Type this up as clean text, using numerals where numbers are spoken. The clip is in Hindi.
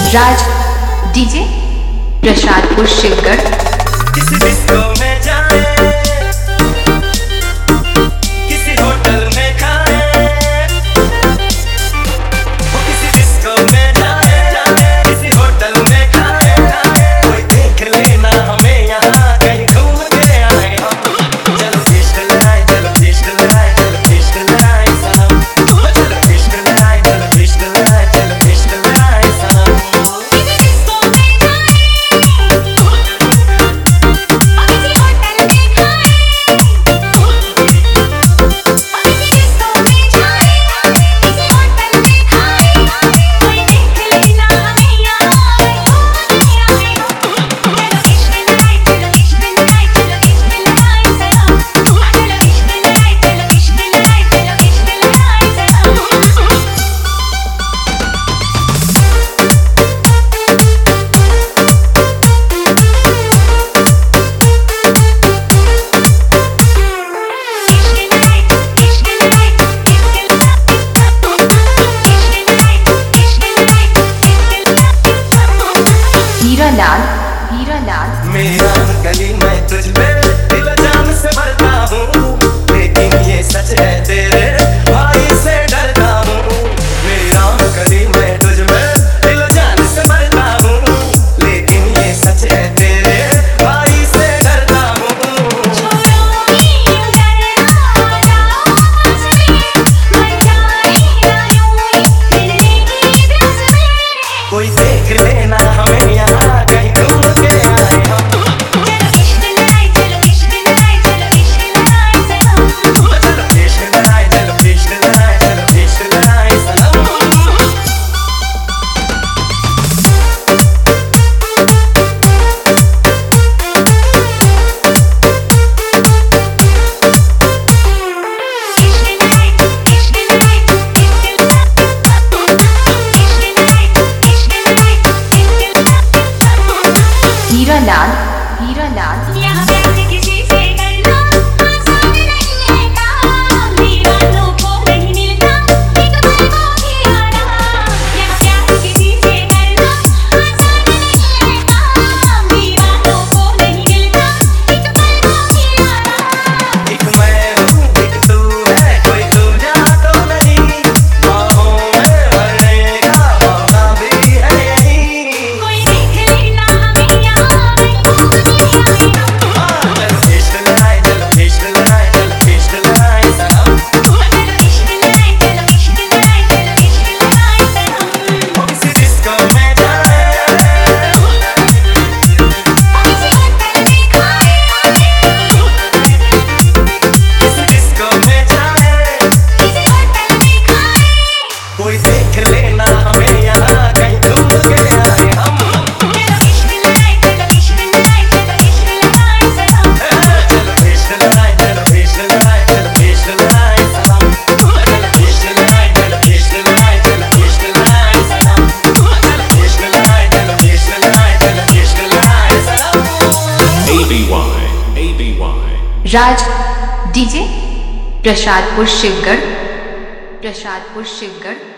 राज डीजे प्रसादपुर शिवगढ़। किसी डिस्को में जाए, किसी होटल में खाए, किसी डिस्को में जाए, किसी होटल में खाए, कोई देख लेना हमें यहाँ कहीं घूम के आए हम। चलो इश्क लगाए, चलो इश्क लगाए, चलो इश्क लगाए साहब, चलो इश्क लगाए, चलो इश्क लगाए, चलो इश्क लगाए साहब। हीरा लाल मेरा गली मैं तुझ पे दिल जान से मरता हूँ, लेकिन ये सच है तेरे भाई से डरता हूँ। मेरा गली मैं तुझ पे दिल जान से मरता हूँ, लेकिन ये सच है तेरे भाई से डरता हूँ। कोई देख लेना हमें यहाँ कहीं घूम के आए हम। चलो इश्क लगाए, चलो इश्क लगाए, चलो इश्क लगाए सनम, चलो इश्क लगाए, चलो इश्क लगाए, चलो इश्क लगाए सनम। हीरा लाल यहाँ प्यार किसी से करना आसान नहीं है काम, दीवानों को नहीं मिलता एक पल को भी आना। यहाँ प्यार किसी से करना आसान नहीं है काम, दीवानों को नहीं मिलता एक पल को भी आना। एक मैं हूँ एक तू है, कोई दूजा तो नहीं, बाहों में भरने का मौका भी है यही। कोई देख लेना हमें यहाँ कहीं घूम के आए हम। चलो इश्क लगाए, चलो इश्क लगाए, चलो इश्क लगाए सनम, चलो इश्क लगाए, चलो इश्क लगाए, चलो इश्क लगाए सनम। किसी डिस्को में जाए, किसी होटल में खाए, किसी डिस्को में जाए, किसी होटल में खाए, कोई देख लेना हमें यहाँ कहीं घूम के आए हम। चलो इश्क लगाए, चलो इश्क लगाए, चलो इश्क लगाए सनम, चलो इश्क लगाए, चलो इश्क लगाए, चलो इश्क लगाए सनम, चलो इश्क लगाए, चलो इश्क लगाए, चलो इश्क लगाए सनम, चलो इश्क लगाए, चलो इश्क लगाए, चलो इश्क लगाए सनम। ABY Raj DJ Prasadpur Shivgarh.